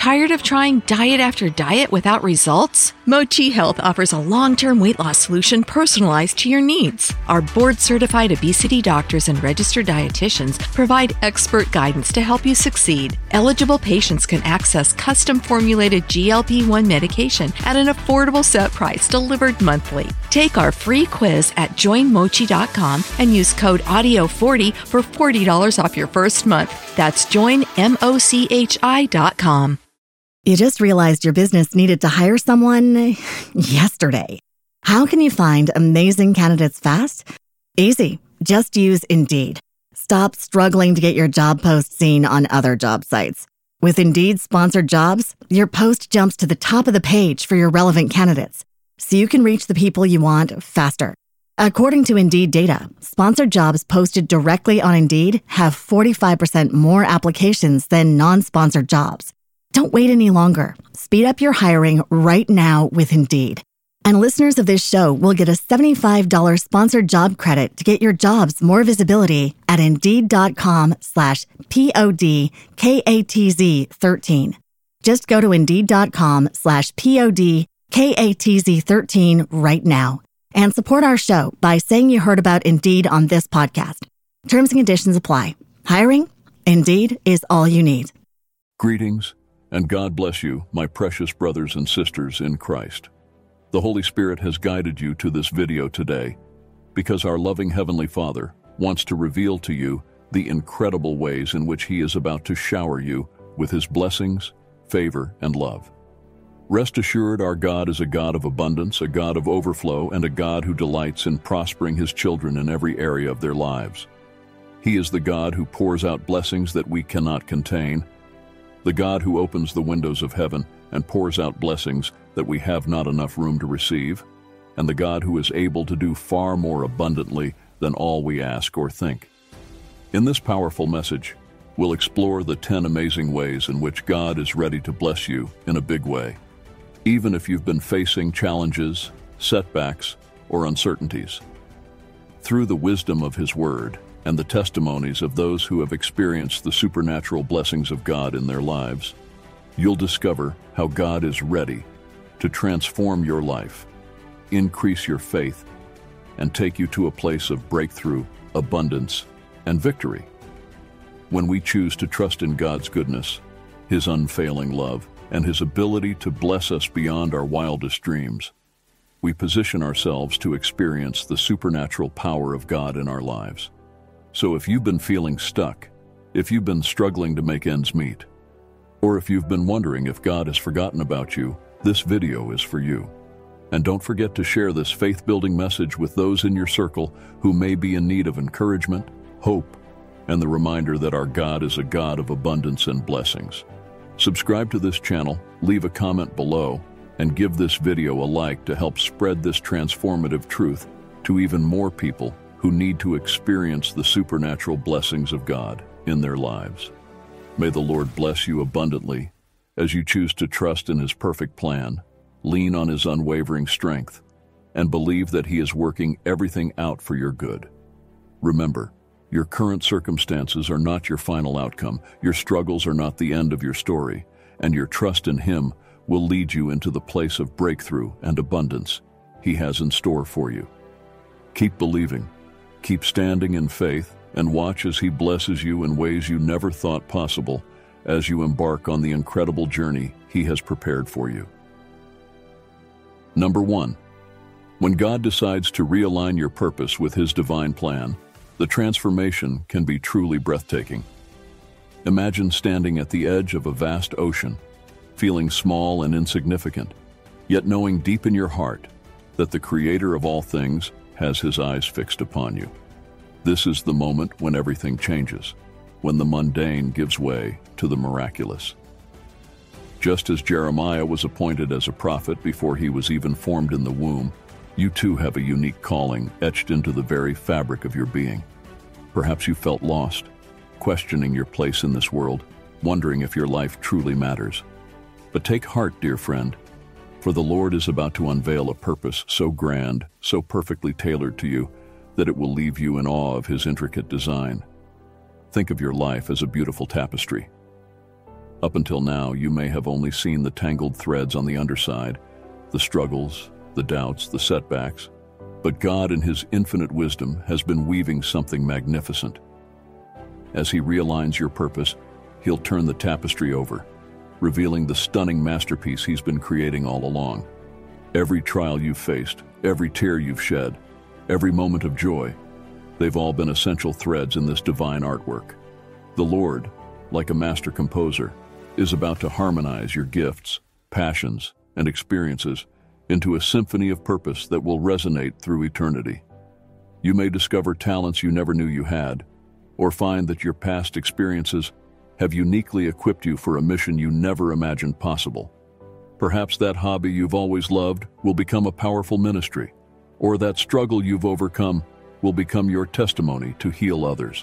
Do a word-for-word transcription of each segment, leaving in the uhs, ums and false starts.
Tired of trying diet after diet without results? Mochi Health offers a long-term weight loss solution personalized to your needs. Our board-certified obesity doctors and registered dietitians provide expert guidance to help you succeed. Eligible patients can access custom-formulated G L P one medication at an affordable set price delivered monthly. Take our free quiz at join mochi dot com and use code audio forty for forty dollars off your first month. That's join mochi dot com. You just realized your business needed to hire someone yesterday. How can you find amazing candidates fast? Easy. Just use Indeed. Stop struggling to get your job post seen on other job sites. With Indeed sponsored jobs, your post jumps to the top of the page for your relevant candidates, so you can reach the people you want faster. According to Indeed data, sponsored jobs posted directly on Indeed have forty-five percent more applications than non-sponsored jobs. Don't wait any longer. Speed up your hiring right now with Indeed. And listeners of this show will get a seventy-five dollars sponsored job credit to get your jobs more visibility at Indeed.com slash P-O-D-K-A-T-Z 13. Just go to Indeed.com slash P-O-D-K-A-T-Z 13 right now and support our show by saying you heard about Indeed on this podcast. Terms and conditions apply. Hiring? Indeed is all you need. Greetings, and God bless you, my precious brothers and sisters in Christ. The Holy Spirit has guided you to this video today because our loving Heavenly Father wants to reveal to you the incredible ways in which He is about to shower you with His blessings, favor, and love. Rest assured, our God is a God of abundance, a God of overflow, and a God who delights in prospering His children in every area of their lives. He is the God who pours out blessings that we cannot contain, the God who opens the windows of heaven and pours out blessings that we have not enough room to receive, and the God who is able to do far more abundantly than all we ask or think. In this powerful message, we'll explore the ten amazing ways in which God is ready to bless you in a big way, even if you've been facing challenges, setbacks, or uncertainties. Through the wisdom of His Word and the testimonies of those who have experienced the supernatural blessings of God in their lives, you'll discover how God is ready to transform your life, increase your faith, and take you to a place of breakthrough, abundance, and victory. When we choose to trust in God's goodness, His unfailing love, and His ability to bless us beyond our wildest dreams, we position ourselves to experience the supernatural power of God in our lives. So if you've been feeling stuck, if you've been struggling to make ends meet, or if you've been wondering if God has forgotten about you, this video is for you. And don't forget to share this faith-building message with those in your circle who may be in need of encouragement, hope, and the reminder that our God is a God of abundance and blessings. Subscribe to this channel, leave a comment below, and give this video a like to help spread this transformative truth to even more people who need to experience the supernatural blessings of God in their lives. May the Lord bless you abundantly as you choose to trust in His perfect plan, lean on His unwavering strength, and believe that He is working everything out for your good. Remember, your current circumstances are not your final outcome, your struggles are not the end of your story, and your trust in Him will lead you into the place of breakthrough and abundance He has in store for you. Keep believing, keep standing in faith, and watch as He blesses you in ways you never thought possible as you embark on the incredible journey He has prepared for you. Number one, when God decides to realign your purpose with His divine plan, the transformation can be truly breathtaking. Imagine standing at the edge of a vast ocean, feeling small and insignificant, yet knowing deep in your heart that the Creator of all things has His eyes fixed upon you. This is the moment when everything changes, when the mundane gives way to the miraculous. Just as Jeremiah was appointed as a prophet before he was even formed in the womb, you too have a unique calling etched into the very fabric of your being. Perhaps you felt lost, questioning your place in this world, wondering if your life truly matters. But take heart, dear friend, for the Lord is about to unveil a purpose so grand, so perfectly tailored to you, that it will leave you in awe of His intricate design. Think of your life as a beautiful tapestry. Up until now, you may have only seen the tangled threads on the underside, the struggles, the doubts, the setbacks. But God, in His infinite wisdom, has been weaving something magnificent. As He realigns your purpose, He'll turn the tapestry over, revealing the stunning masterpiece He's been creating all along. Every trial you've faced, every tear you've shed, every moment of joy, they've all been essential threads in this divine artwork. The Lord, like a master composer, is about to harmonize your gifts, passions, and experiences into a symphony of purpose that will resonate through eternity. You may discover talents you never knew you had, or find that your past experiences have uniquely equipped you for a mission you never imagined possible. Perhaps that hobby you've always loved will become a powerful ministry, or that struggle you've overcome will become your testimony to heal others.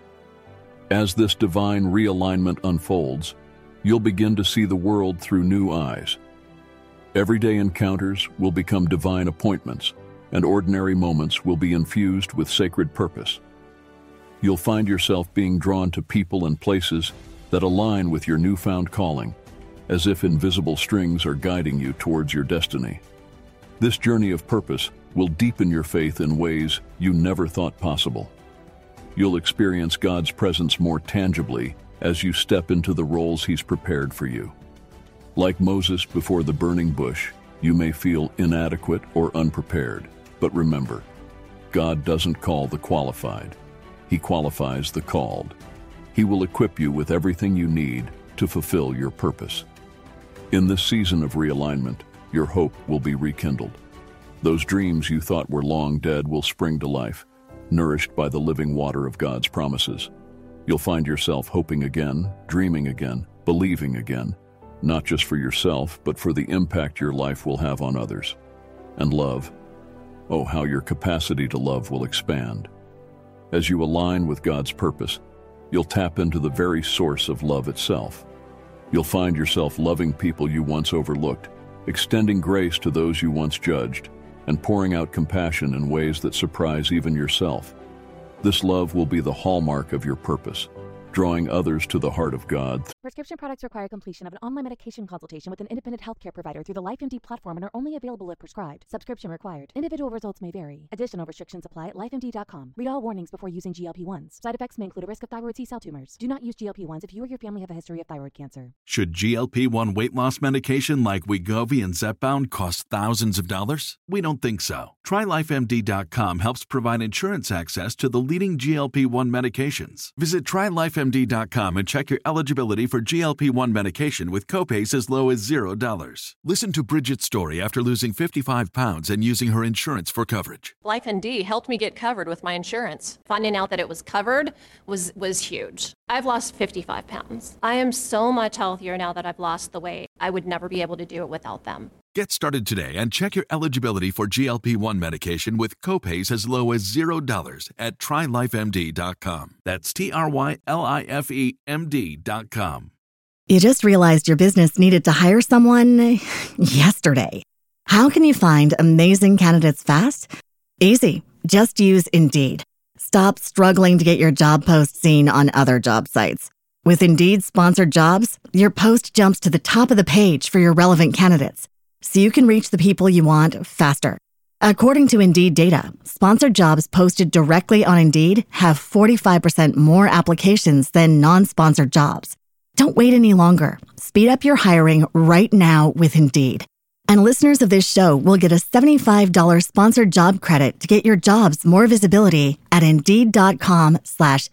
As this divine realignment unfolds, you'll begin to see the world through new eyes. Everyday encounters will become divine appointments, and ordinary moments will be infused with sacred purpose. You'll find yourself being drawn to people and places that align with your newfound calling, as if invisible strings are guiding you towards your destiny. This journey of purpose will deepen your faith in ways you never thought possible. You'll experience God's presence more tangibly as you step into the roles He's prepared for you. Like Moses before the burning bush, you may feel inadequate or unprepared, but remember, God doesn't call the qualified. He qualifies the called. He will equip you with everything you need to fulfill your purpose. In this season of realignment, your hope will be rekindled. Those dreams you thought were long dead will spring to life, nourished by the living water of God's promises. You'll find yourself hoping again, dreaming again, believing again, not just for yourself, but for the impact your life will have on others. And love, oh, how your capacity to love will expand. As you align with God's purpose, you'll tap into the very source of love itself. You'll find yourself loving people you once overlooked, extending grace to those you once judged, and pouring out compassion in ways that surprise even yourself. This love will be the hallmark of your purpose, drawing others to the heart of God. Prescription products require completion of an online medication consultation with an independent healthcare provider through the LifeMD platform and are only available if prescribed. Subscription required. Individual results may vary. Additional restrictions apply at life M D dot com. Read all warnings before using G L P one s. Side effects may include a risk of thyroid C-cell tumors. Do not use G L P one s if you or your family have a history of thyroid cancer. Should G L P one weight loss medication like Wegovy and Zepbound cost thousands of dollars? We don't think so. Try life M D dot com helps provide insurance access to the leading G L P one medications. Visit try life M D dot com and check your eligibility for G L P one medication with copays as low as zero dollars. Listen to Bridget's story after losing fifty-five pounds and using her insurance for coverage. LifeMD helped me get covered with my insurance. Finding out that it was covered was, was huge. I've lost fifty-five pounds. I am so much healthier now that I've lost the weight. I would never be able to do it without them. Get started today and check your eligibility for G L P one medication with copays as low as zero dollars at try life M D dot com. That's T R Y L I F E M D dot com. You just realized your business needed to hire someone yesterday. How can you find amazing candidates fast? Easy. Just use Indeed. Stop struggling to get your job post seen on other job sites. With Indeed sponsored jobs, your post jumps to the top of the page for your relevant candidates, so you can reach the people you want faster. According to Indeed data, sponsored jobs posted directly on Indeed have forty-five percent more applications than non-sponsored jobs. Don't wait any longer. Speed up your hiring right now with Indeed. And listeners of this show will get a seventy-five dollars sponsored job credit to get your jobs more visibility at Indeed.com slash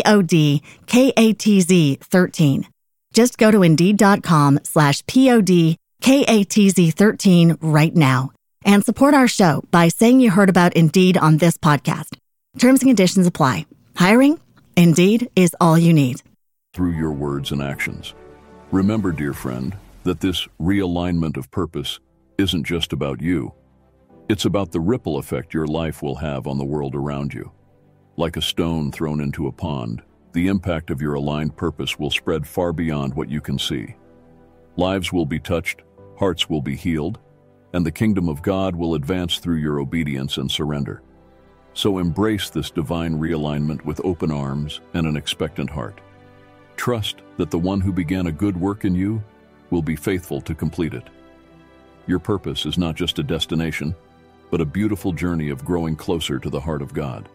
P-O-D-K-A-T-Z 13. Just go to Indeed.com slash P-O-D-K-A-T-Z 13 right now and support our show by saying you heard about Indeed on this podcast. Terms and conditions apply. Hiring? Indeed is all you need. Through your words and actions. Remember, dear friend, that this realignment of purpose isn't just about you. It's about the ripple effect your life will have on the world around you. Like a stone thrown into a pond, the impact of your aligned purpose will spread far beyond what you can see. Lives will be touched, hearts will be healed, and the kingdom of God will advance through your obedience and surrender. So embrace this divine realignment with open arms and an expectant heart. Trust that the one who began a good work in you will be faithful to complete it. Your purpose is not just a destination, but a beautiful journey of growing closer to the heart of God.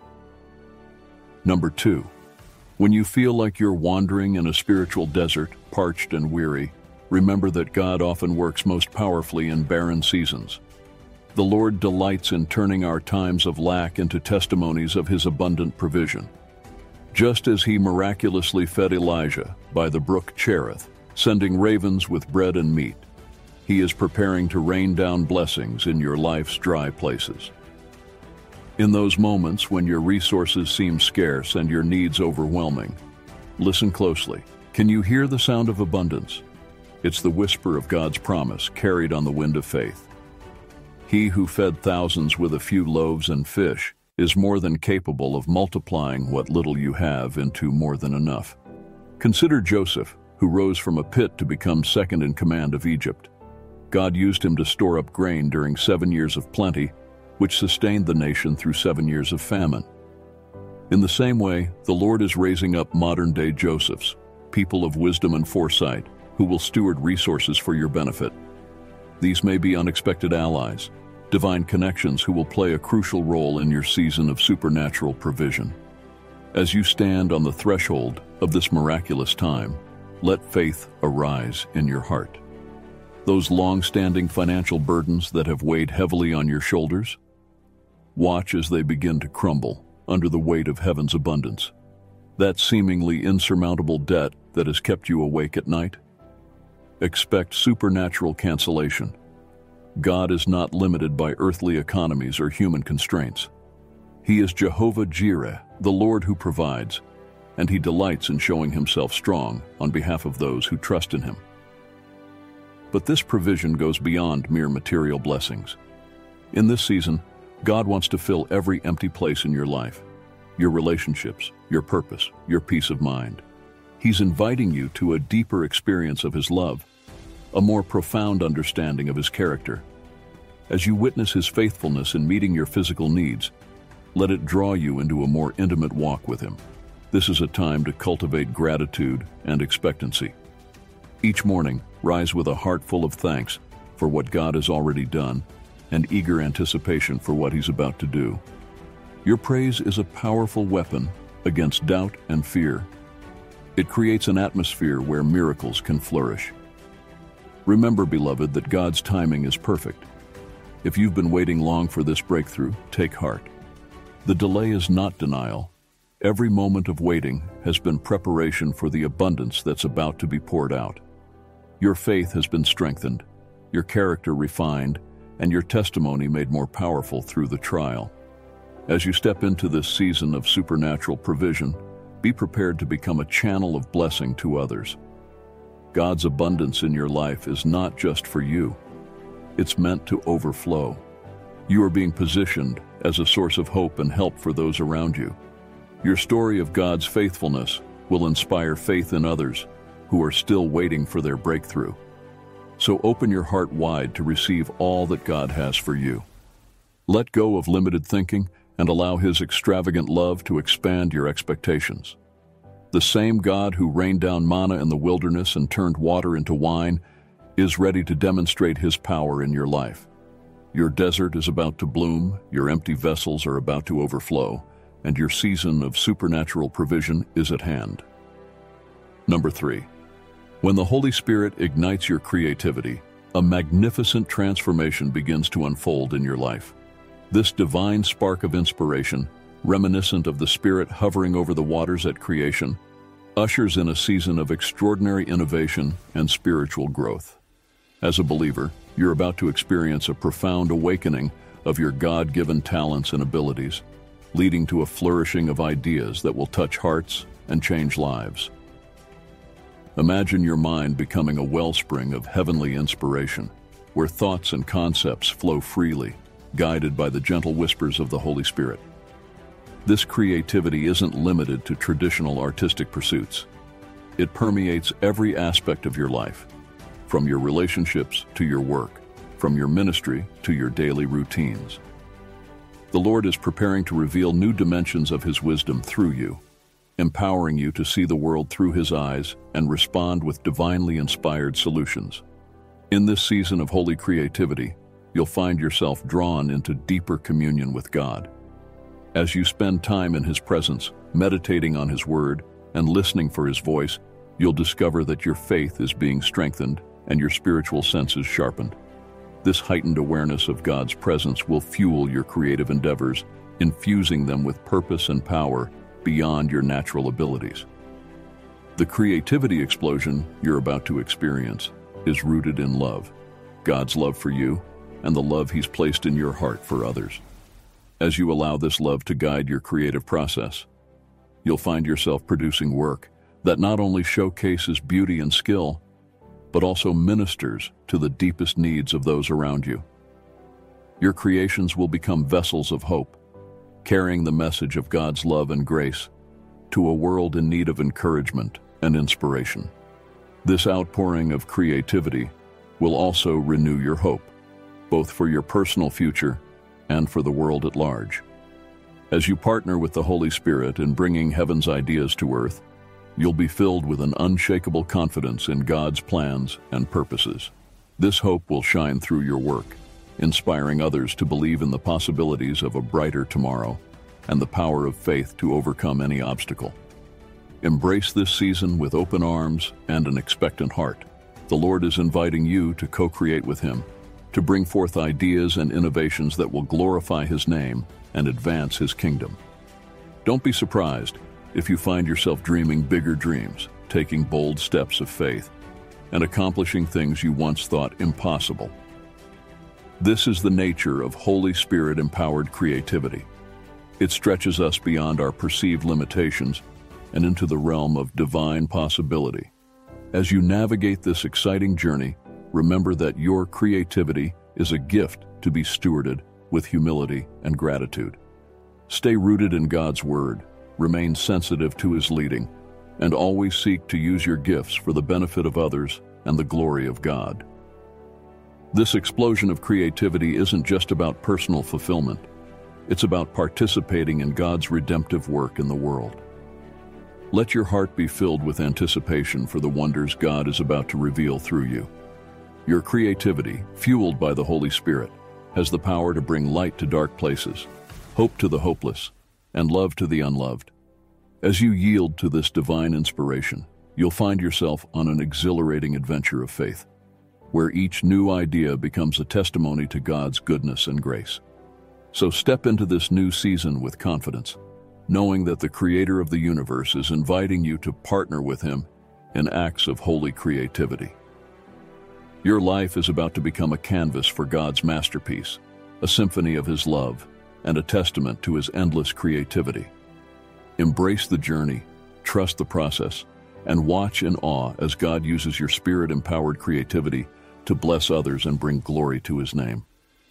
Number two, when you feel like you're wandering in a spiritual desert, parched and weary, remember that God often works most powerfully in barren seasons. The Lord delights in turning our times of lack into testimonies of His abundant provision. Just as He miraculously fed Elijah by the brook Cherith, sending ravens with bread and meat, He is preparing to rain down blessings in your life's dry places. In those moments when your resources seem scarce and your needs overwhelming, listen closely. Can you hear the sound of abundance? It's the whisper of God's promise carried on the wind of faith. He who fed thousands with a few loaves and fish is more than capable of multiplying what little you have into more than enough. Consider Joseph, who rose from a pit to become second in command of Egypt. God used him to store up grain during seven years of plenty, which sustained the nation through seven years of famine. In the same way, the Lord is raising up modern-day Josephs, people of wisdom and foresight, who will steward resources for your benefit. These may be unexpected allies, divine connections who will play a crucial role in your season of supernatural provision. As you stand on the threshold of this miraculous time, let faith arise in your heart. Those long-standing financial burdens that have weighed heavily on your shoulders, watch as they begin to crumble under the weight of heaven's abundance. That seemingly insurmountable debt that has kept you awake at night? Expect supernatural cancellation. God is not limited by earthly economies or human constraints. He is Jehovah Jireh, the Lord who provides, and He delights in showing Himself strong on behalf of those who trust in Him. But this provision goes beyond mere material blessings. In this season, God wants to fill every empty place in your life, your relationships, your purpose, your peace of mind. He's inviting you to a deeper experience of His love, a more profound understanding of His character. As you witness His faithfulness in meeting your physical needs, let it draw you into a more intimate walk with Him. This is a time to cultivate gratitude and expectancy. Each morning, rise with a heart full of thanks for what God has already done and eager anticipation for what He's about to do. Your praise is a powerful weapon against doubt and fear. It creates an atmosphere where miracles can flourish. Remember, beloved, that God's timing is perfect. If you've been waiting long for this breakthrough, take heart. The delay is not denial. Every moment of waiting has been preparation for the abundance that's about to be poured out. Your faith has been strengthened, your character refined, and your testimony made more powerful through the trial. As you step into this season of supernatural provision, be prepared to become a channel of blessing to others. God's abundance in your life is not just for you. It's meant to overflow. You are being positioned as a source of hope and help for those around you. Your story of God's faithfulness will inspire faith in others who are still waiting for their breakthrough. So open your heart wide to receive all that God has for you. Let go of limited thinking and allow His extravagant love to expand your expectations. The same God who rained down manna in the wilderness and turned water into wine is ready to demonstrate His power in your life. Your desert is about to bloom, your empty vessels are about to overflow, and your season of supernatural provision is at hand. Number three, when the Holy Spirit ignites your creativity, a magnificent transformation begins to unfold in your life. This divine spark of inspiration, reminiscent of the Spirit hovering over the waters at creation, ushers in a season of extraordinary innovation and spiritual growth. As a believer, you're about to experience a profound awakening of your God-given talents and abilities, leading to a flourishing of ideas that will touch hearts and change lives. Imagine your mind becoming a wellspring of heavenly inspiration, where thoughts and concepts flow freely, guided by the gentle whispers of the Holy Spirit. This creativity isn't limited to traditional artistic pursuits. It permeates every aspect of your life, from your relationships to your work, from your ministry to your daily routines. The Lord is preparing to reveal new dimensions of His wisdom through you. empowering you to see the world through His eyes and respond with divinely inspired solutions. In this season of holy creativity, you'll find yourself drawn into deeper communion with God. As you spend time in His presence, meditating on His Word, and listening for His voice, you'll discover that your faith is being strengthened and your spiritual senses sharpened. This heightened awareness of God's presence will fuel your creative endeavors, infusing them with purpose and power beyond your natural abilities. The creativity explosion you're about to experience is rooted in love, God's love for you, and the love He's placed in your heart for others. As you allow this love to guide your creative process, you'll find yourself producing work that not only showcases beauty and skill, but also ministers to the deepest needs of those around you. Your creations will become vessels of hope, carrying the message of God's love and grace to a world in need of encouragement and inspiration. This outpouring of creativity will also renew your hope, both for your personal future and for the world at large. As you partner with the Holy Spirit in bringing heaven's ideas to earth, you'll be filled with an unshakable confidence in God's plans and purposes. This hope will shine through your work, inspiring others to believe in the possibilities of a brighter tomorrow and the power of faith to overcome any obstacle. Embrace this season with open arms and an expectant heart. The Lord is inviting you to co-create with Him, to bring forth ideas and innovations that will glorify His name and advance His kingdom. Don't be surprised if you find yourself dreaming bigger dreams, taking bold steps of faith, and accomplishing things you once thought impossible. This is the nature of Holy Spirit-empowered creativity. It stretches us beyond our perceived limitations and into the realm of divine possibility. As you navigate this exciting journey, remember that your creativity is a gift to be stewarded with humility and gratitude. Stay rooted in God's Word, remain sensitive to His leading, and always seek to use your gifts for the benefit of others and the glory of God. This explosion of creativity isn't just about personal fulfillment. It's about participating in God's redemptive work in the world. Let your heart be filled with anticipation for the wonders God is about to reveal through you. Your creativity, fueled by the Holy Spirit, has the power to bring light to dark places, hope to the hopeless, and love to the unloved. As you yield to this divine inspiration, you'll find yourself on an exhilarating adventure of faith, where each new idea becomes a testimony to God's goodness and grace. So step into this new season with confidence, knowing that the Creator of the universe is inviting you to partner with Him in acts of holy creativity. Your life is about to become a canvas for God's masterpiece, a symphony of His love, and a testament to His endless creativity. Embrace the journey, trust the process, and watch in awe as God uses your Spirit-empowered creativity to bless others and bring glory to His name.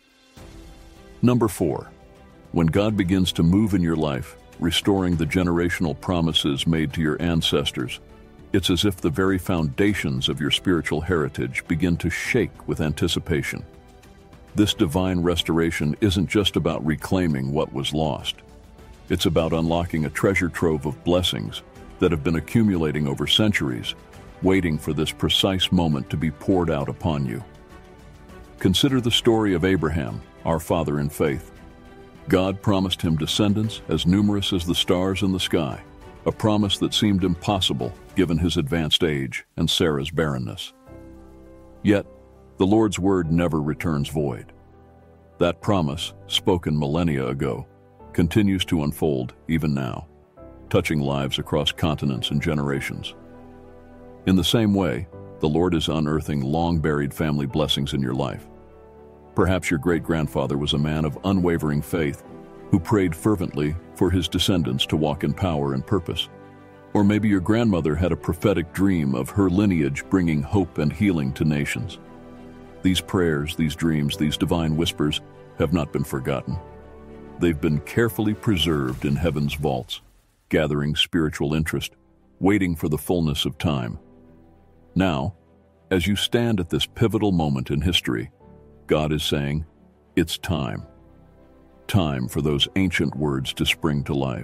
Number four, when God begins to move in your life, restoring the generational promises made to your ancestors, it's as if the very foundations of your spiritual heritage begin to shake with anticipation. This divine restoration isn't just about reclaiming what was lost. It's about unlocking a treasure trove of blessings that have been accumulating over centuries, waiting for this precise moment to be poured out upon you. Consider the story of Abraham, our father in faith. God promised him descendants as numerous as the stars in the sky, a promise that seemed impossible given his advanced age and Sarah's barrenness. Yet, the Lord's word never returns void. That promise, spoken millennia ago, continues to unfold even now, touching lives across continents and generations. In the same way, the Lord is unearthing long-buried family blessings in your life. Perhaps your great-grandfather was a man of unwavering faith who prayed fervently for his descendants to walk in power and purpose. Or maybe your grandmother had a prophetic dream of her lineage bringing hope and healing to nations. These prayers, these dreams, these divine whispers have not been forgotten. They've been carefully preserved in heaven's vaults, gathering spiritual interest, waiting for the fullness of time. Now, as you stand at this pivotal moment in history, God is saying, it's time. Time for those ancient words to spring to life.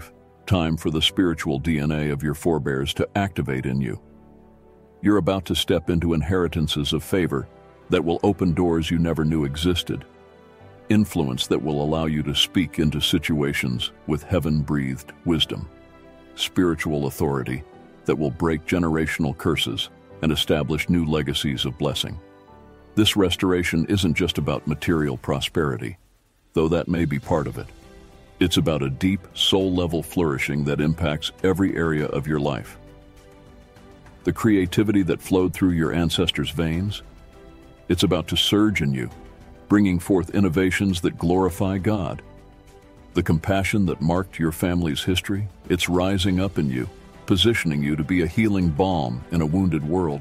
time for the spiritual D N A of your forebears to activate in you. You're about to step into inheritances of favor that will open doors you never knew existed, influence that will allow you to speak into situations with heaven-breathed wisdom, spiritual authority that will break generational curses and establish new legacies of blessing. This restoration isn't just about material prosperity, though that may be part of it. It's about a deep, soul-level flourishing that impacts every area of your life. The creativity that flowed through your ancestors' veins, it's about to surge in you, bringing forth innovations that glorify God. The compassion that marked your family's history, it's rising up in you, positioning you to be a healing balm in a wounded world.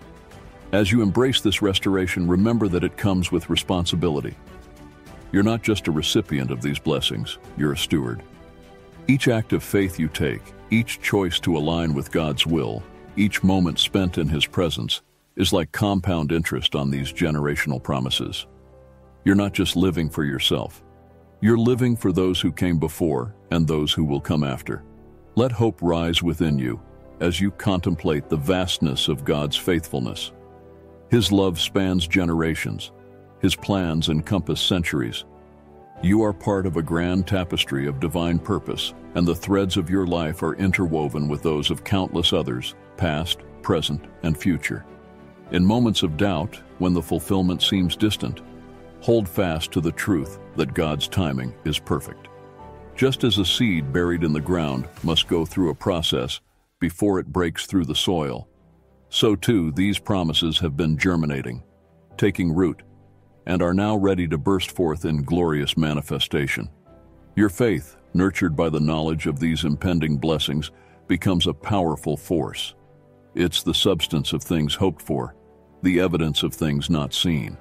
As you embrace this restoration, remember that it comes with responsibility. You're not just a recipient of these blessings, you're a steward. Each act of faith you take, each choice to align with God's will, each moment spent in His presence, is like compound interest on these generational promises. You're not just living for yourself. You're living for those who came before and those who will come after. Let hope rise within you as you contemplate the vastness of God's faithfulness. His love spans generations. His plans encompass centuries. You are part of a grand tapestry of divine purpose, and the threads of your life are interwoven with those of countless others, past, present, and future. In moments of doubt, when the fulfillment seems distant, hold fast to the truth that God's timing is perfect. Just as a seed buried in the ground must go through a process before it breaks through the soil, so too these promises have been germinating, taking root, and are now ready to burst forth in glorious manifestation. Your faith, nurtured by the knowledge of these impending blessings, becomes a powerful force. It's the substance of things hoped for, the evidence of things not seen.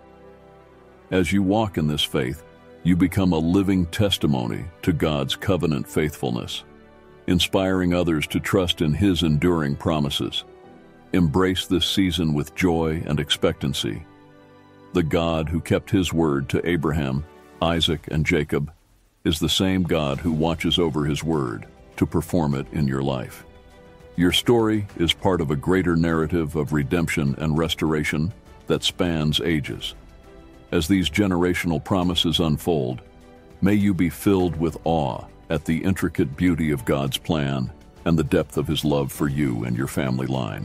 As you walk in this faith, you become a living testimony to God's covenant faithfulness, inspiring others to trust in His enduring promises. Embrace this season with joy and expectancy. The God who kept His word to Abraham, Isaac, and Jacob is the same God who watches over His word to perform it in your life. Your story is part of a greater narrative of redemption and restoration that spans ages. As these generational promises unfold, may you be filled with awe at the intricate beauty of God's plan and the depth of His love for you and your family line.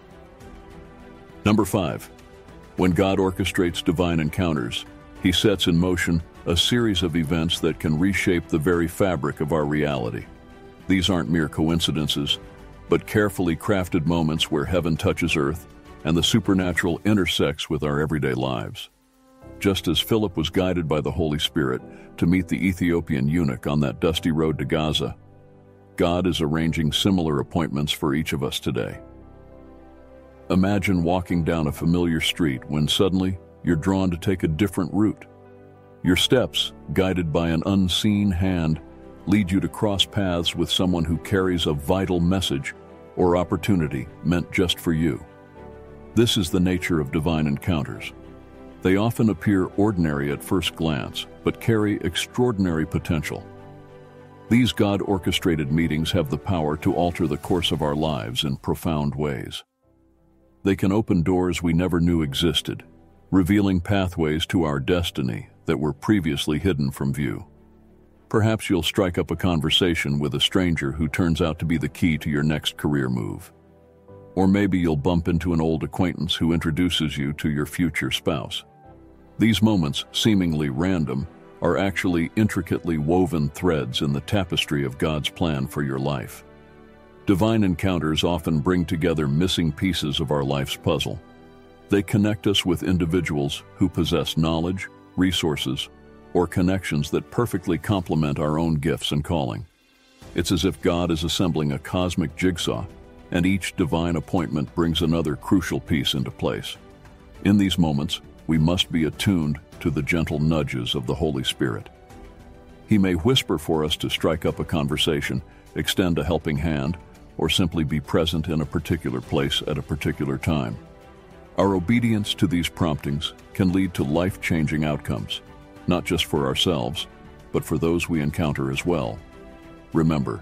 Number five, when God orchestrates divine encounters, He sets in motion a series of events that can reshape the very fabric of our reality. These aren't mere coincidences, but carefully crafted moments where heaven touches earth and the supernatural intersects with our everyday lives. Just as Philip was guided by the Holy Spirit to meet the Ethiopian eunuch on that dusty road to Gaza, God is arranging similar appointments for each of us today. Imagine walking down a familiar street when suddenly you're drawn to take a different route. Your steps, guided by an unseen hand, lead you to cross paths with someone who carries a vital message or opportunity meant just for you. This is the nature of divine encounters. They often appear ordinary at first glance, but carry extraordinary potential. These God-orchestrated meetings have the power to alter the course of our lives in profound ways. They can open doors we never knew existed, revealing pathways to our destiny that were previously hidden from view. Perhaps you'll strike up a conversation with a stranger who turns out to be the key to your next career move. Or maybe you'll bump into an old acquaintance who introduces you to your future spouse. These moments, seemingly random, are actually intricately woven threads in the tapestry of God's plan for your life. Divine encounters often bring together missing pieces of our life's puzzle. They connect us with individuals who possess knowledge, resources, or connections that perfectly complement our own gifts and calling. It's as if God is assembling a cosmic jigsaw, and each divine appointment brings another crucial piece into place. In these moments, we must be attuned to the gentle nudges of the Holy Spirit. He may whisper for us to strike up a conversation, extend a helping hand, or simply be present in a particular place at a particular time. Our obedience to these promptings can lead to life-changing outcomes, not just for ourselves, but for those we encounter as well. Remember,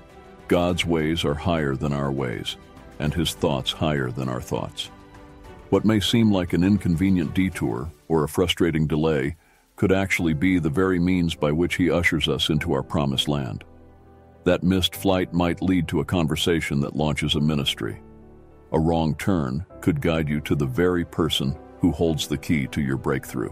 God's ways are higher than our ways, and His thoughts higher than our thoughts. What may seem like an inconvenient detour or a frustrating delay could actually be the very means by which He ushers us into our promised land. That missed flight might lead to a conversation that launches a ministry. A wrong turn could guide you to the very person who holds the key to your breakthrough.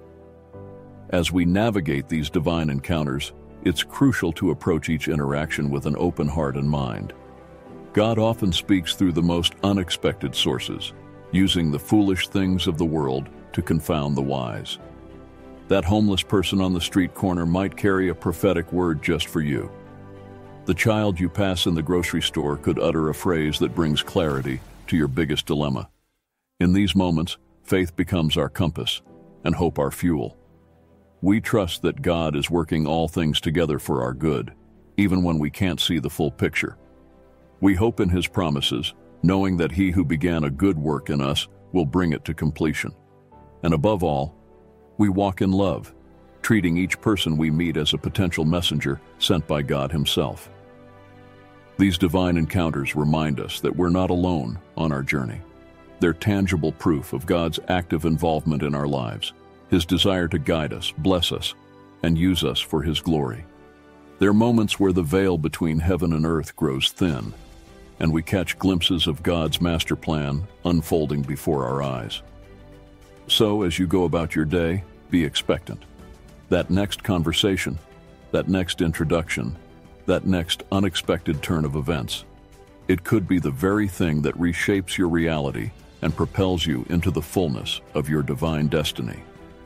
As we navigate these divine encounters, it's crucial to approach each interaction with an open heart and mind. God often speaks through the most unexpected sources, using the foolish things of the world to confound the wise. That homeless person on the street corner might carry a prophetic word just for you. The child you pass in the grocery store could utter a phrase that brings clarity to your biggest dilemma. In these moments, faith becomes our compass and hope our fuel. We trust that God is working all things together for our good, even when we can't see the full picture. We hope in His promises, knowing that He who began a good work in us will bring it to completion. And above all, we walk in love, treating each person we meet as a potential messenger sent by God Himself. These divine encounters remind us that we're not alone on our journey. They're tangible proof of God's active involvement in our lives, His desire to guide us, bless us, and use us for His glory. They're moments where the veil between heaven and earth grows thin, and we catch glimpses of God's master plan unfolding before our eyes. So, as you go about your day, be expectant. That next conversation, that next introduction, that next unexpected turn of events, it could be the very thing that reshapes your reality and propels you into the fullness of your divine destiny.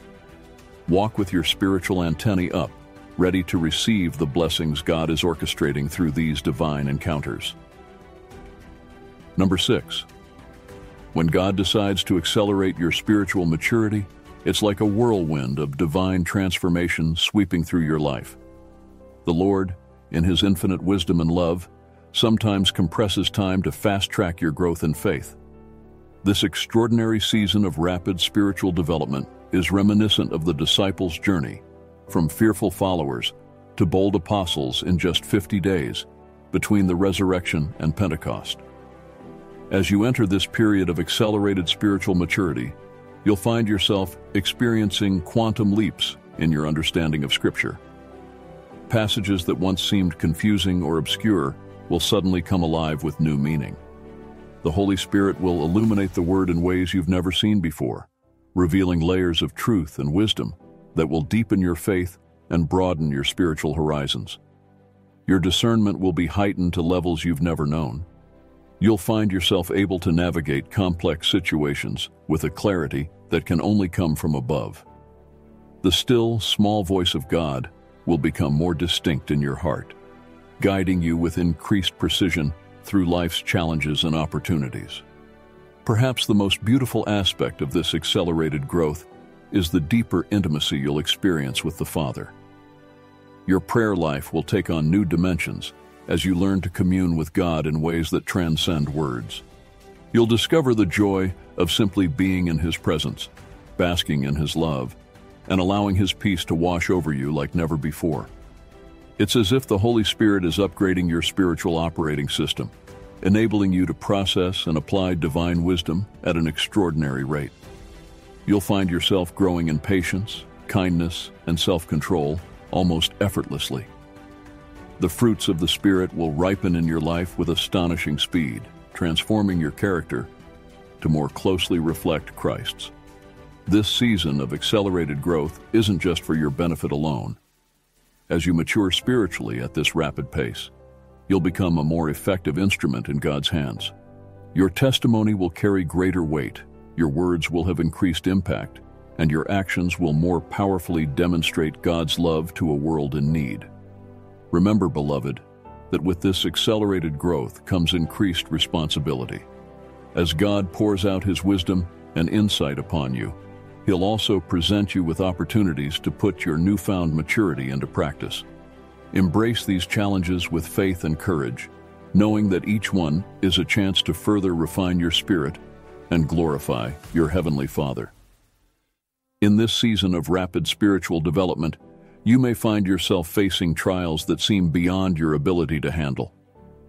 Walk with your spiritual antennae up, ready to receive the blessings God is orchestrating through these divine encounters. Number six, when God decides to accelerate your spiritual maturity, it's like a whirlwind of divine transformation sweeping through your life. The Lord, in His infinite wisdom and love, sometimes compresses time to fast-track your growth in faith. This extraordinary season of rapid spiritual development is reminiscent of the disciples' journey, from fearful followers to bold apostles in just fifty days, between the resurrection and Pentecost. As you enter this period of accelerated spiritual maturity, you'll find yourself experiencing quantum leaps in your understanding of Scripture. Passages that once seemed confusing or obscure will suddenly come alive with new meaning. The Holy Spirit will illuminate the Word in ways you've never seen before, revealing layers of truth and wisdom that will deepen your faith and broaden your spiritual horizons. Your discernment will be heightened to levels you've never known. You'll find yourself able to navigate complex situations with a clarity that can only come from above. The still, small voice of God will become more distinct in your heart, guiding you with increased precision through life's challenges and opportunities. Perhaps the most beautiful aspect of this accelerated growth is the deeper intimacy you'll experience with the Father. Your prayer life will take on new dimensions as you learn to commune with God in ways that transcend words. You'll discover the joy of simply being in His presence, basking in His love, and allowing His peace to wash over you like never before. It's as if the Holy Spirit is upgrading your spiritual operating system, enabling you to process and apply divine wisdom at an extraordinary rate. You'll find yourself growing in patience, kindness, and self-control almost effortlessly. The fruits of the Spirit will ripen in your life with astonishing speed, transforming your character to more closely reflect Christ's. This season of accelerated growth isn't just for your benefit alone. As you mature spiritually at this rapid pace, you'll become a more effective instrument in God's hands. Your testimony will carry greater weight, your words will have increased impact, and your actions will more powerfully demonstrate God's love to a world in need. Remember, beloved, that with this accelerated growth comes increased responsibility. As God pours out His wisdom and insight upon you, He'll also present you with opportunities to put your newfound maturity into practice. Embrace these challenges with faith and courage, knowing that each one is a chance to further refine your spirit and glorify your Heavenly Father. In this season of rapid spiritual development, you may find yourself facing trials that seem beyond your ability to handle.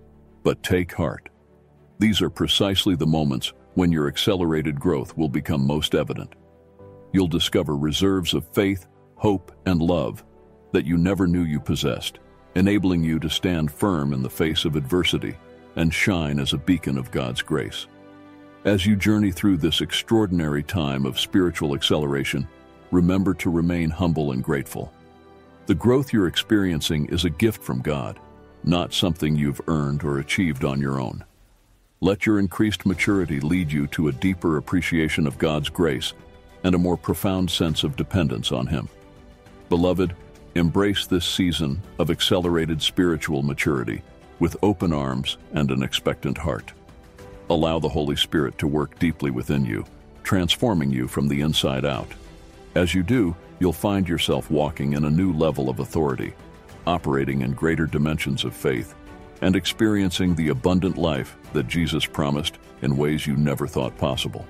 But take heart. These are precisely the moments when your accelerated growth will become most evident. You'll discover reserves of faith, hope, and love that you never knew you possessed, enabling you to stand firm in the face of adversity and shine as a beacon of God's grace. As you journey through this extraordinary time of spiritual acceleration, remember to remain humble and grateful. The growth you're experiencing is a gift from God, not something you've earned or achieved on your own. Let your increased maturity lead you to a deeper appreciation of God's grace and a more profound sense of dependence on Him. Beloved, embrace this season of accelerated spiritual maturity with open arms and an expectant heart. Allow the Holy Spirit to work deeply within you, transforming you from the inside out. As you do, you'll find yourself walking in a new level of authority, operating in greater dimensions of faith, and experiencing the abundant life that Jesus promised in ways you never thought possible.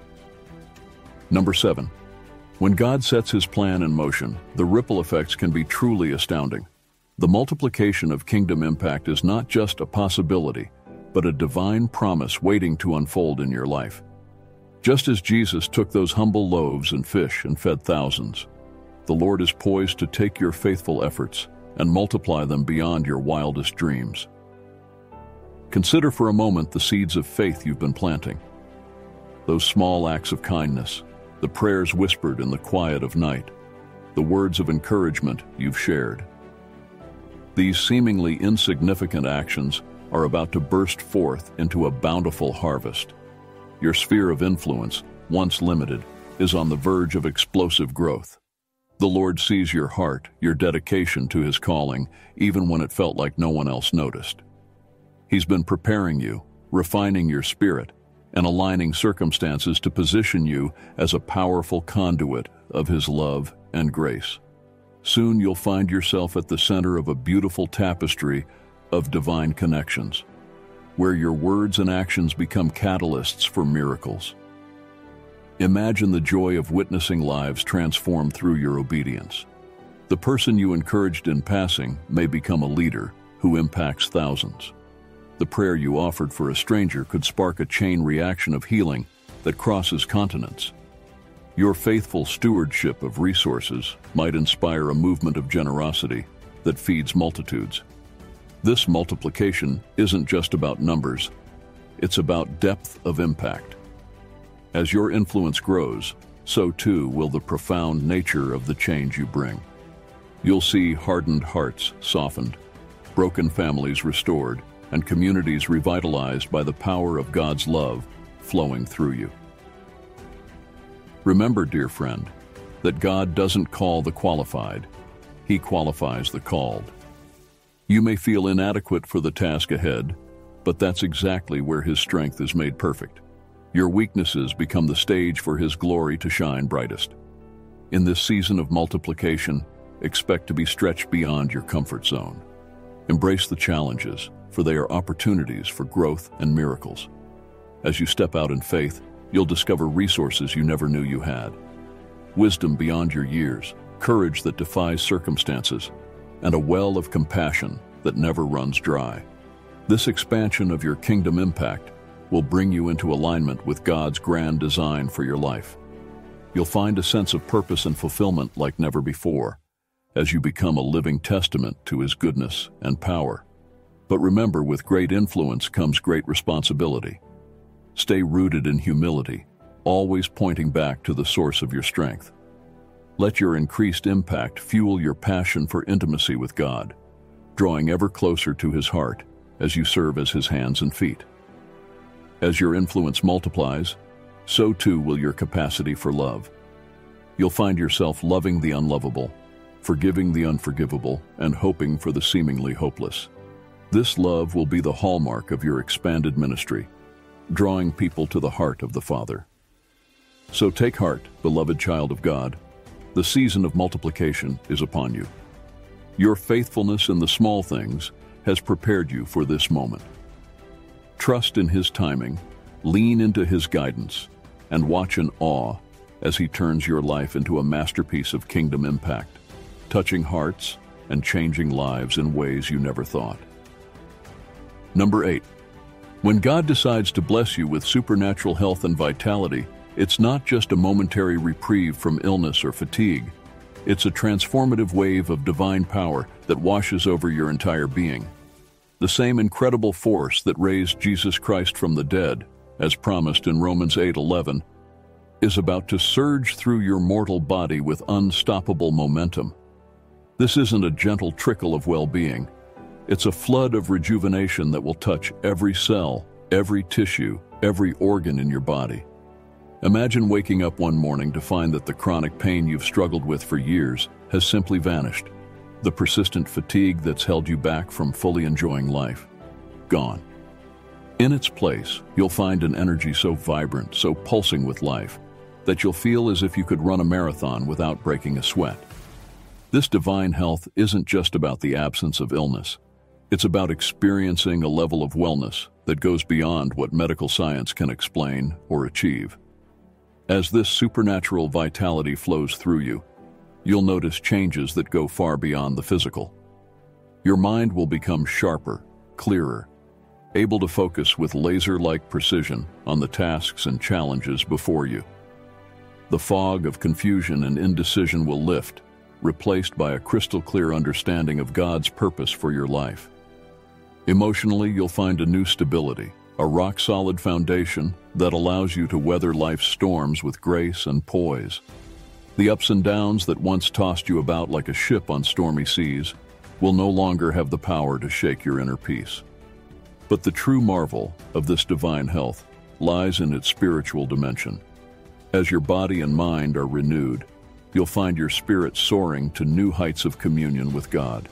Number seven, when God sets His plan in motion, the ripple effects can be truly astounding. The multiplication of kingdom impact is not just a possibility, but a divine promise waiting to unfold in your life. Just as Jesus took those humble loaves and fish and fed thousands, the Lord is poised to take your faithful efforts and multiply them beyond your wildest dreams. Consider for a moment the seeds of faith you've been planting. Those small acts of kindness, the prayers whispered in the quiet of night, the words of encouragement you've shared. These seemingly insignificant actions are about to burst forth into a bountiful harvest. Your sphere of influence, once limited, is on the verge of explosive growth. The Lord sees your heart, your dedication to His calling, even when it felt like no one else noticed. He's been preparing you, refining your spirit, and aligning circumstances to position you as a powerful conduit of His love and grace. Soon you'll find yourself at the center of a beautiful tapestry of divine connections, where your words and actions become catalysts for miracles. Imagine the joy of witnessing lives transformed through your obedience. The person you encouraged in passing may become a leader who impacts thousands. The prayer you offered for a stranger could spark a chain reaction of healing that crosses continents. Your faithful stewardship of resources might inspire a movement of generosity that feeds multitudes. This multiplication isn't just about numbers, it's about depth of impact. As your influence grows, so too will the profound nature of the change you bring. You'll see hardened hearts softened, broken families restored, and communities revitalized by the power of God's love flowing through you. Remember, dear friend, that God doesn't call the qualified, He qualifies the called. You may feel inadequate for the task ahead, but that's exactly where His strength is made perfect. Your weaknesses become the stage for His glory to shine brightest. In this season of multiplication, expect to be stretched beyond your comfort zone. Embrace the challenges, for they are opportunities for growth and miracles. As you step out in faith, you'll discover resources you never knew you had. Wisdom beyond your years, courage that defies circumstances, and a well of compassion that never runs dry. This expansion of your kingdom impact will bring you into alignment with God's grand design for your life. You'll find a sense of purpose and fulfillment like never before, as you become a living testament to His goodness and power. But remember, with great influence comes great responsibility. Stay rooted in humility, always pointing back to the source of your strength. Let your increased impact fuel your passion for intimacy with God, drawing ever closer to His heart as you serve as His hands and feet. As your influence multiplies, so too will your capacity for love. You'll find yourself loving the unlovable, forgiving the unforgivable, and hoping for the seemingly hopeless. This love will be the hallmark of your expanded ministry, drawing people to the heart of the Father. So take heart, beloved child of God. The season of multiplication is upon you. Your faithfulness in the small things has prepared you for this moment. Trust in His timing, lean into His guidance, and watch in awe as He turns your life into a masterpiece of kingdom impact, touching hearts and changing lives in ways you never thought. Number eight. When God decides to bless you with supernatural health and vitality, it's not just a momentary reprieve from illness or fatigue. It's a transformative wave of divine power that washes over your entire being. The same incredible force that raised Jesus Christ from the dead, as promised in Romans eight eleven, is about to surge through your mortal body with unstoppable momentum. This isn't a gentle trickle of well-being. It's a flood of rejuvenation that will touch every cell, every tissue, every organ in your body. Imagine waking up one morning to find that the chronic pain you've struggled with for years has simply vanished. The persistent fatigue that's held you back from fully enjoying life, gone. In its place, you'll find an energy so vibrant, so pulsing with life, that you'll feel as if you could run a marathon without breaking a sweat. This divine health isn't just about the absence of illness. It's about experiencing a level of wellness that goes beyond what medical science can explain or achieve. As this supernatural vitality flows through you, you'll notice changes that go far beyond the physical. Your mind will become sharper, clearer, able to focus with laser-like precision on the tasks and challenges before you. The fog of confusion and indecision will lift, replaced by a crystal-clear understanding of God's purpose for your life. Emotionally, you'll find a new stability, a rock-solid foundation that allows you to weather life's storms with grace and poise. The ups and downs that once tossed you about like a ship on stormy seas will no longer have the power to shake your inner peace. But the true marvel of this divine health lies in its spiritual dimension. As your body and mind are renewed, you'll find your spirit soaring to new heights of communion with God.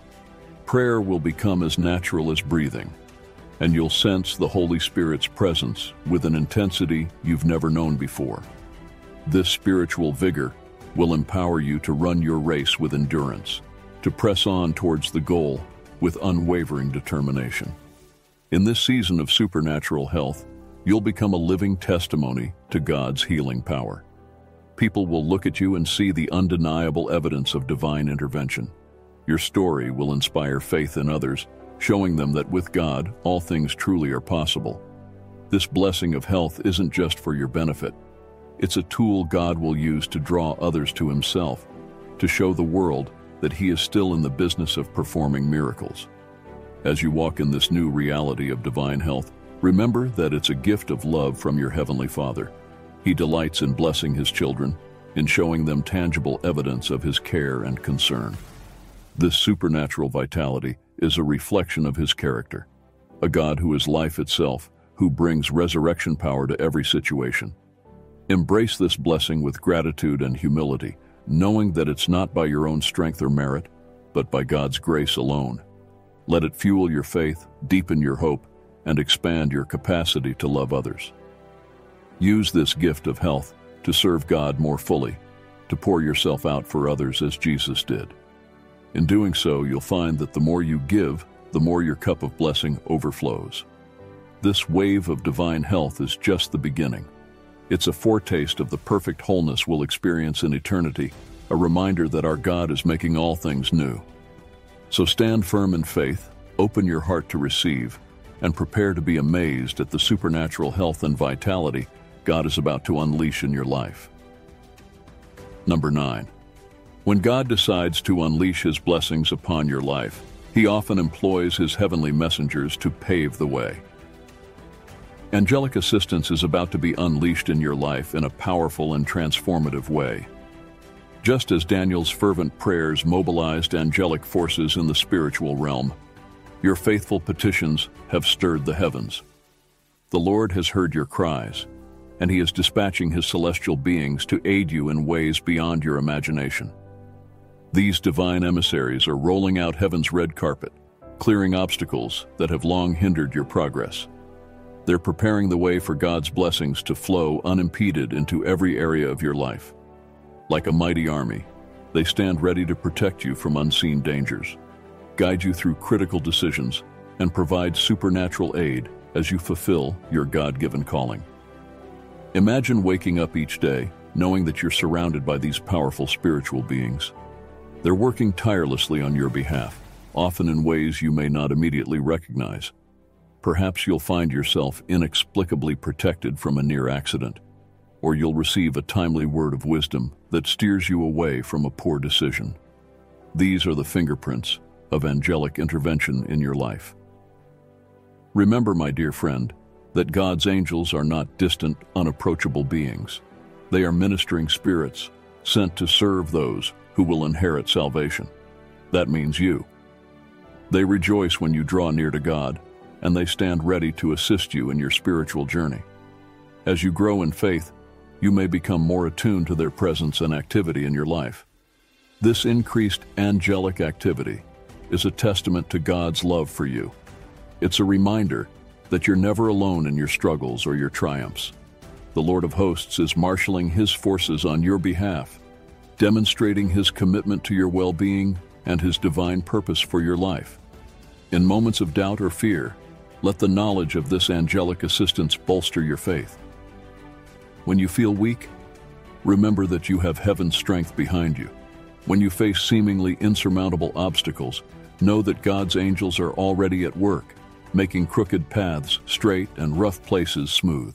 Prayer will become as natural as breathing, and you'll sense the Holy Spirit's presence with an intensity you've never known before. This spiritual vigor will empower you to run your race with endurance, to press on towards the goal with unwavering determination. In this season of supernatural health, you'll become a living testimony to God's healing power. People will look at you and see the undeniable evidence of divine intervention. Your story will inspire faith in others, showing them that with God, all things truly are possible. This blessing of health isn't just for your benefit. It's a tool God will use to draw others to Himself, to show the world that He is still in the business of performing miracles. As you walk in this new reality of divine health, remember that it's a gift of love from your Heavenly Father. He delights in blessing His children, in showing them tangible evidence of His care and concern. This supernatural vitality is a reflection of His character, a God who is life itself, who brings resurrection power to every situation. Embrace this blessing with gratitude and humility, knowing that it's not by your own strength or merit, but by God's grace alone. Let it fuel your faith, deepen your hope, and expand your capacity to love others. Use this gift of health to serve God more fully, to pour yourself out for others as Jesus did. In doing so, you'll find that the more you give, the more your cup of blessing overflows. This wave of divine health is just the beginning. It's a foretaste of the perfect wholeness we'll experience in eternity, a reminder that our God is making all things new. So stand firm in faith, open your heart to receive, and prepare to be amazed at the supernatural health and vitality God is about to unleash in your life. Number nine. When God decides to unleash His blessings upon your life, He often employs His heavenly messengers to pave the way. Angelic assistance is about to be unleashed in your life in a powerful and transformative way. Just as Daniel's fervent prayers mobilized angelic forces in the spiritual realm, your faithful petitions have stirred the heavens. The Lord has heard your cries, and He is dispatching His celestial beings to aid you in ways beyond your imagination. These divine emissaries are rolling out heaven's red carpet, clearing obstacles that have long hindered your progress. They're preparing the way for God's blessings to flow unimpeded into every area of your life. Like a mighty army, they stand ready to protect you from unseen dangers, guide you through critical decisions, and provide supernatural aid as you fulfill your God-given calling. Imagine waking up each day knowing that you're surrounded by these powerful spiritual beings. They're working tirelessly on your behalf, often in ways you may not immediately recognize. Perhaps you'll find yourself inexplicably protected from a near accident, or you'll receive a timely word of wisdom that steers you away from a poor decision. These are the fingerprints of angelic intervention in your life. Remember, my dear friend, that God's angels are not distant, unapproachable beings. They are ministering spirits sent to serve those who will inherit salvation. That means you. They rejoice when you draw near to God, and they stand ready to assist you in your spiritual journey. As you grow in faith, you may become more attuned to their presence and activity in your life. This increased angelic activity is a testament to God's love for you. It's a reminder that you're never alone in your struggles or your triumphs. The Lord of hosts is marshaling his forces on your behalf, demonstrating his commitment to your well-being and his divine purpose for your life. In moments of doubt or fear, let the knowledge of this angelic assistance bolster your faith. When you feel weak, remember that you have heaven's strength behind you. When you face seemingly insurmountable obstacles, know that God's angels are already at work, making crooked paths straight and rough places smooth.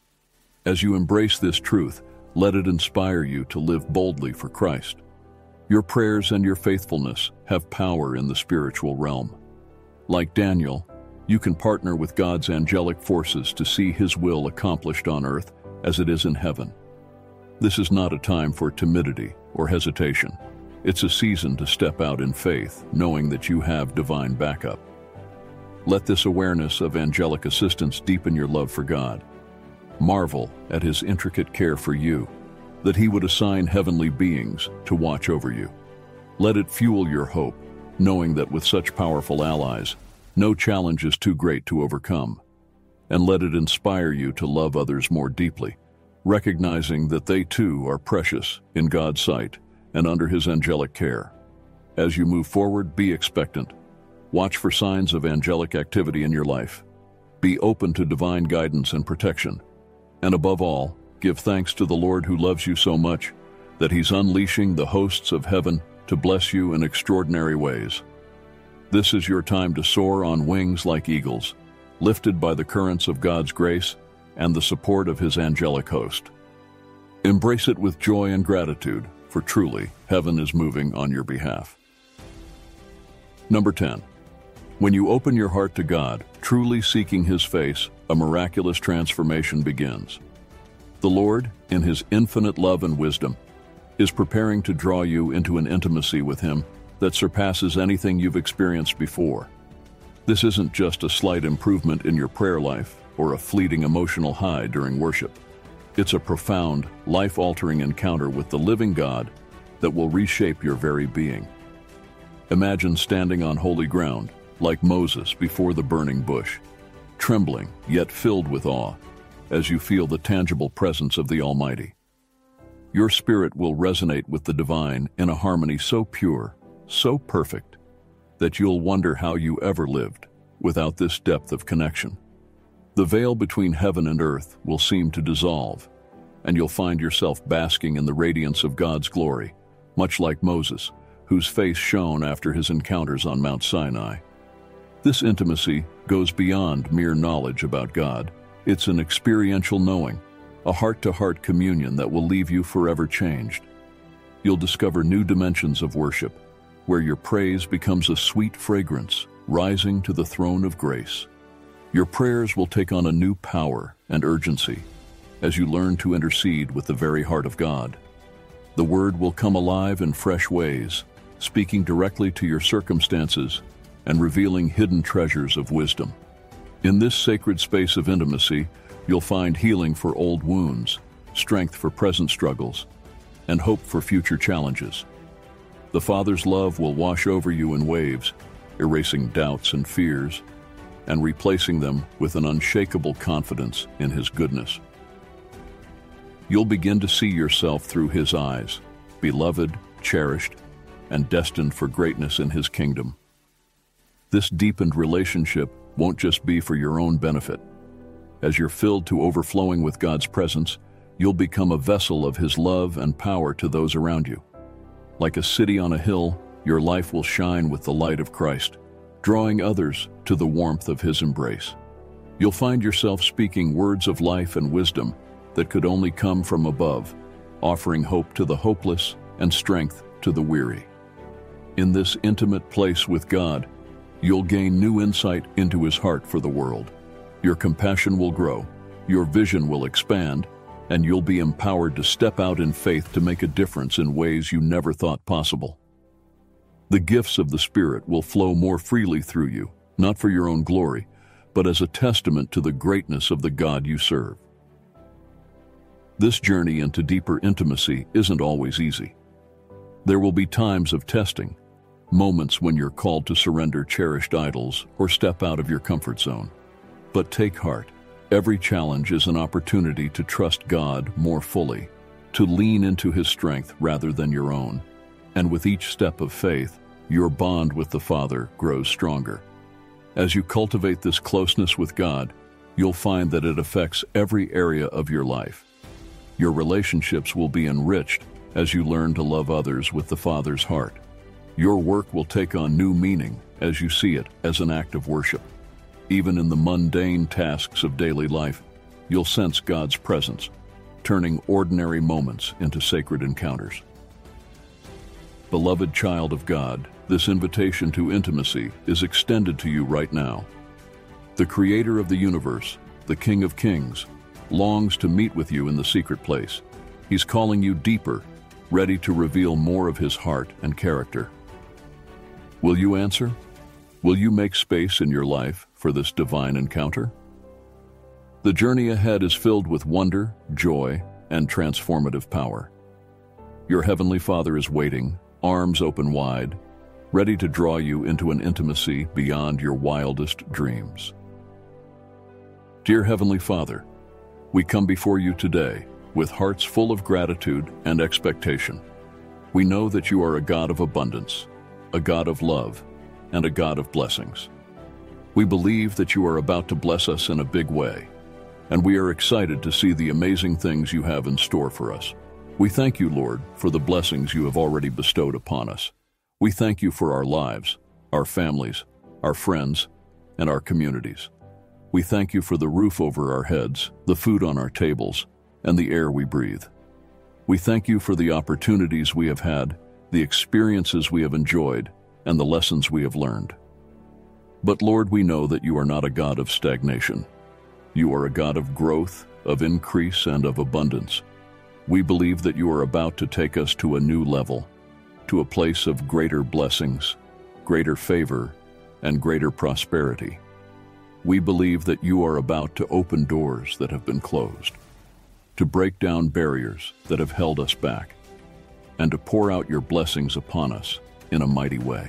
As you embrace this truth, let it inspire you to live boldly for Christ. Your prayers and your faithfulness have power in the spiritual realm. Like Daniel, you can partner with God's angelic forces to see his will accomplished on earth as it is in heaven. This is not a time for timidity or hesitation. It's a season to step out in faith, knowing that you have divine backup. Let this awareness of angelic assistance deepen your love for God. Marvel at his intricate care for you, that he would assign heavenly beings to watch over you. Let it fuel your hope, knowing that with such powerful allies, no challenge is too great to overcome. And let it inspire you to love others more deeply, recognizing that they too are precious in God's sight and under his angelic care. As you move forward, be expectant. Watch for signs of angelic activity in your life. Be open to divine guidance and protection. And above all, give thanks to the Lord who loves you so much that he's unleashing the hosts of heaven to bless you in extraordinary ways. This is your time to soar on wings like eagles, lifted by the currents of God's grace and the support of his angelic host. Embrace it with joy and gratitude, for truly, heaven is moving on your behalf. Number ten. When you open your heart to God, truly seeking his face, a miraculous transformation begins. The Lord, in his infinite love and wisdom, is preparing to draw you into an intimacy with him that surpasses anything you've experienced before. This isn't just a slight improvement in your prayer life or a fleeting emotional high during worship. It's a profound, life-altering encounter with the living God that will reshape your very being. Imagine standing on holy ground, like Moses before the burning bush, trembling yet filled with awe as you feel the tangible presence of the Almighty. Your spirit will resonate with the divine in a harmony so pure, so perfect, that you'll wonder how you ever lived without this depth of connection. The veil between heaven and earth will seem to dissolve, and you'll find yourself basking in the radiance of God's glory, much like Moses, whose face shone after his encounters on Mount Sinai. This intimacy goes beyond mere knowledge about God. It's an experiential knowing, a heart-to-heart communion that will leave you forever changed. You'll discover new dimensions of worship, where your praise becomes a sweet fragrance rising to the throne of grace. Your prayers will take on a new power and urgency as you learn to intercede with the very heart of God. The Word will come alive in fresh ways, speaking directly to your circumstances and revealing hidden treasures of wisdom. In this sacred space of intimacy, you'll find healing for old wounds, strength for present struggles, and hope for future challenges. The Father's love will wash over you in waves, erasing doubts and fears, and replacing them with an unshakable confidence in his goodness. You'll begin to see yourself through his eyes, beloved, cherished, and destined for greatness in his kingdom. This deepened relationship won't just be for your own benefit. As you're filled to overflowing with God's presence, you'll become a vessel of his love and power to those around you. Like a city on a hill, your life will shine with the light of Christ, drawing others to the warmth of his embrace. You'll find yourself speaking words of life and wisdom that could only come from above, offering hope to the hopeless and strength to the weary. In this intimate place with God, you'll gain new insight into His heart for the world. Your compassion will grow, your vision will expand, and you'll be empowered to step out in faith to make a difference in ways you never thought possible. The gifts of the Spirit will flow more freely through you, not for your own glory, but as a testament to the greatness of the God you serve. This journey into deeper intimacy isn't always easy. There will be times of testing, moments when you're called to surrender cherished idols or step out of your comfort zone. But take heart. Every challenge is an opportunity to trust God more fully, to lean into His strength rather than your own. And with each step of faith, your bond with the Father grows stronger. As you cultivate this closeness with God, you'll find that it affects every area of your life. Your relationships will be enriched as you learn to love others with the Father's heart. Your work will take on new meaning as you see it as an act of worship. Even in the mundane tasks of daily life, you'll sense God's presence, turning ordinary moments into sacred encounters. Beloved child of God, this invitation to intimacy is extended to you right now. The Creator of the universe, the King of Kings, longs to meet with you in the secret place. He's calling you deeper, ready to reveal more of His heart and character. Will you answer? Will you make space in your life for this divine encounter? The journey ahead is filled with wonder, joy, and transformative power. Your Heavenly Father is waiting, arms open wide, ready to draw you into an intimacy beyond your wildest dreams. Dear Heavenly Father, we come before you today with hearts full of gratitude and expectation. We know that you are a God of abundance, a God of love, and a God of blessings. We believe that you are about to bless us in a big way, and we are excited to see the amazing things you have in store for us. We thank you, Lord, for the blessings you have already bestowed upon us. We thank you for our lives, our families, our friends, and our communities. We thank you for the roof over our heads, the food on our tables, and the air we breathe. We thank you for the opportunities we have had, the experiences we have enjoyed, and the lessons we have learned. But Lord, we know that you are not a God of stagnation. You are a God of growth, of increase, and of abundance. We believe that you are about to take us to a new level, to a place of greater blessings, greater favor, and greater prosperity. We believe that you are about to open doors that have been closed, to break down barriers that have held us back, and to pour out your blessings upon us in a mighty way.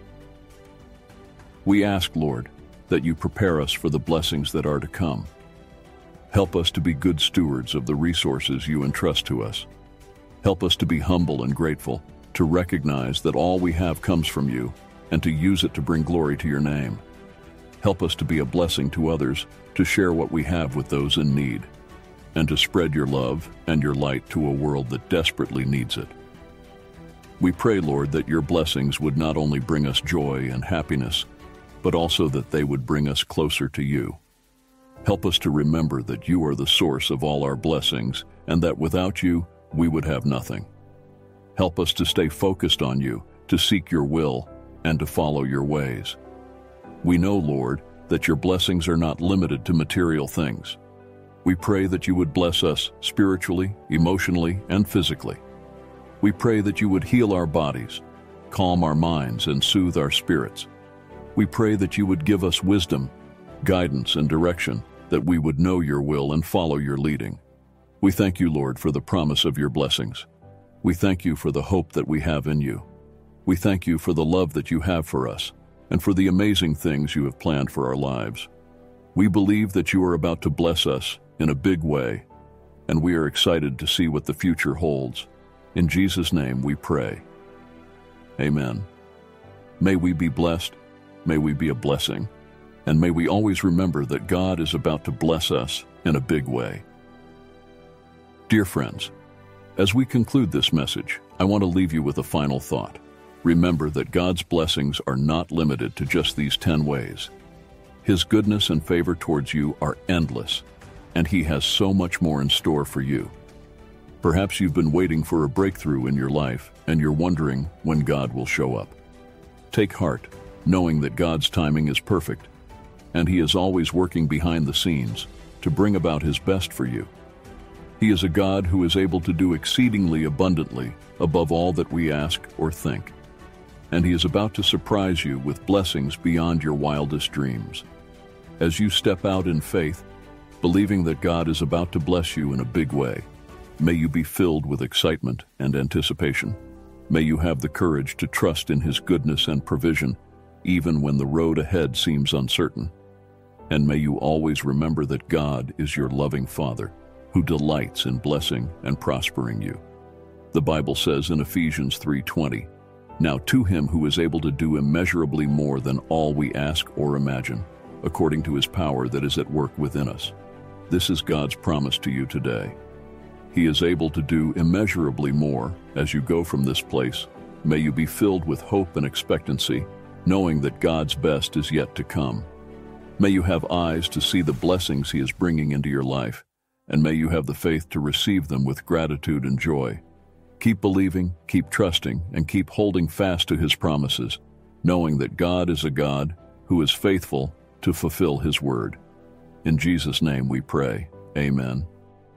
We ask, Lord, that you prepare us for the blessings that are to come. Help us to be good stewards of the resources you entrust to us. Help us to be humble and grateful, to recognize that all we have comes from you, and to use it to bring glory to your name. Help us to be a blessing to others, to share what we have with those in need, and to spread your love and your light to a world that desperately needs it. We pray, Lord, that your blessings would not only bring us joy and happiness, but also that they would bring us closer to you. Help us to remember that you are the source of all our blessings, and that without you, we would have nothing. Help us to stay focused on you, to seek your will, and to follow your ways. We know, Lord, that your blessings are not limited to material things. We pray that you would bless us spiritually, emotionally, and physically. We pray that you would heal our bodies, calm our minds, and soothe our spirits. We pray that you would give us wisdom, guidance, and direction, that we would know your will and follow your leading. We thank you, Lord, for the promise of your blessings. We thank you for the hope that we have in you. We thank you for the love that you have for us, and for the amazing things you have planned for our lives. We believe that you are about to bless us in a big way, and we are excited to see what the future holds. In Jesus' name we pray. Amen. May we be blessed, may we be a blessing, and may we always remember that God is about to bless us in a big way. Dear friends, as we conclude this message, I want to leave you with a final thought. Remember that God's blessings are not limited to just these ten ways. His goodness and favor towards you are endless, and He has so much more in store for you. Perhaps you've been waiting for a breakthrough in your life, and you're wondering when God will show up. Take heart, knowing that God's timing is perfect, and He is always working behind the scenes to bring about His best for you. He is a God who is able to do exceedingly abundantly above all that we ask or think, and He is about to surprise you with blessings beyond your wildest dreams. As you step out in faith, believing that God is about to bless you in a big way, may you be filled with excitement and anticipation. May you have the courage to trust in His goodness and provision, even when the road ahead seems uncertain. And may you always remember that God is your loving Father, who delights in blessing and prospering you. The Bible says in Ephesians three twenty, "Now to Him who is able to do immeasurably more than all we ask or imagine, according to His power that is at work within us." This is God's promise to you today. He is able to do immeasurably more as you go from this place. May you be filled with hope and expectancy, knowing that God's best is yet to come. May you have eyes to see the blessings He is bringing into your life, and may you have the faith to receive them with gratitude and joy. Keep believing, keep trusting, and keep holding fast to His promises, knowing that God is a God who is faithful to fulfill His word. In Jesus' name we pray. Amen.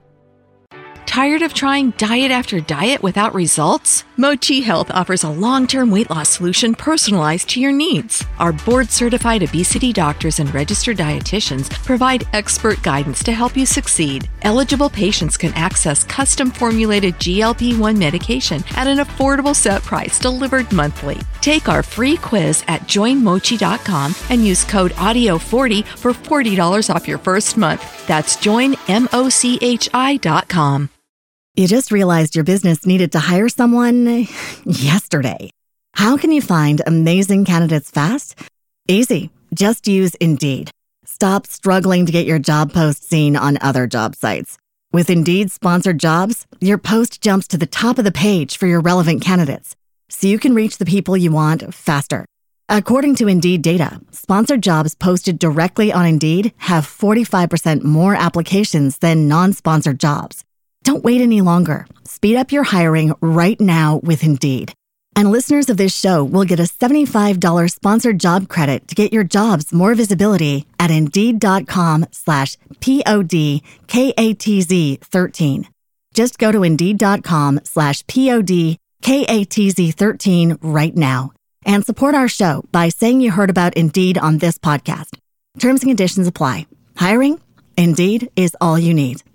Tired of trying diet after diet without results? Mochi Health offers a long-term weight loss solution personalized to your needs. Our board-certified obesity doctors and registered dietitians provide expert guidance to help you succeed. Eligible patients can access custom-formulated G L P one medication at an affordable set price delivered monthly. Take our free quiz at join mochi dot com and use code audio forty for forty dollars off your first month. That's join mochi dot com. You just realized your business needed to hire someone yesterday. How can you find amazing candidates fast? Easy. Just use Indeed. Stop struggling to get your job post seen on other job sites. With Indeed sponsored jobs, your post jumps to the top of the page for your relevant candidates, so you can reach the people you want faster. According to Indeed data, sponsored jobs posted directly on Indeed have forty-five percent more applications than non-sponsored jobs. Don't wait any longer. Speed up your hiring right now with Indeed. And listeners of this show will get a seventy-five dollars sponsored job credit to get your jobs more visibility at Indeed.com slash P-O-D-K-A-T-Z 13. Just go to Indeed.com slash P-O-D-K-A-T-Z 13 right now and support our show by saying you heard about Indeed on this podcast. Terms and conditions apply. Hiring? Indeed is all you need.